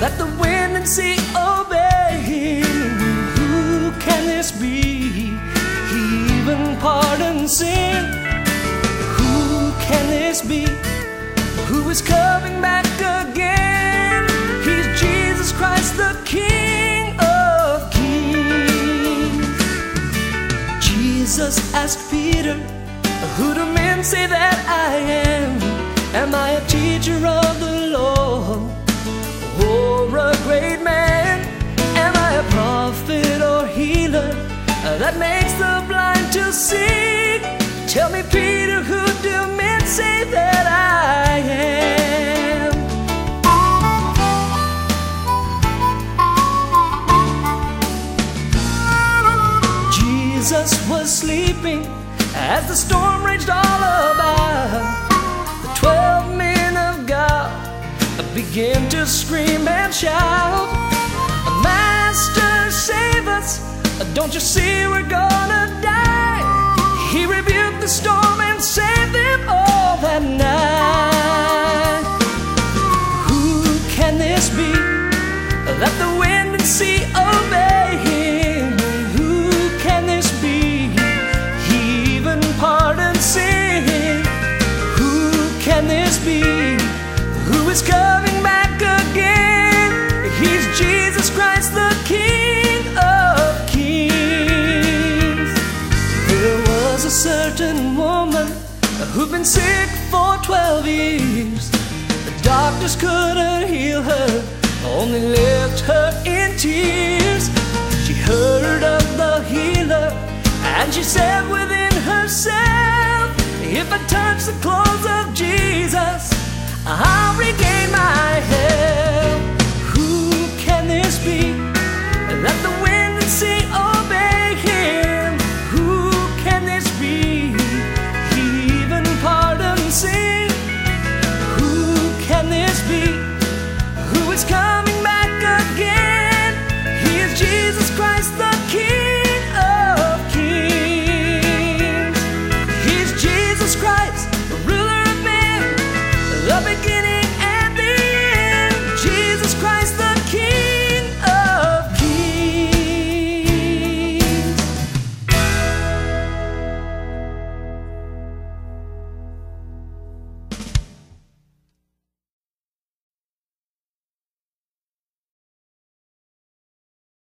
Let the wind and sea obey him. Who can this be? He even pardons sin. Who can this be? Who is coming back again? He's Jesus Christ, the King of Kings. Jesus asked Peter, who do men say that I am? Am I a teacher of the law, or a great man? Am I a prophet or healer that makes the blind to see? Tell me, Peter, who do men say that I am? Jesus was sleeping as the storm raged all about. The 12 men of God began to scream and shout, Master, save us, don't you see we're gonna die? He rebuked the storm and saved them all that night. Who can this be? Let the wind and sea obey him. Who can this be? He even pardons sin. Who can this be? Who is coming back again? He's Jesus Christ, the King of Kings. There was a certain woman who'd been sick for 12 years. The doctors couldn't heal her, only left her in tears. She heard of the healer, and she said within herself, if I touch the clothes of Jesus, I'll regain my health. Who can this be? Let the wind and sea obey him. Who can this be? He even pardons sin. Who can this be? Who is coming back again?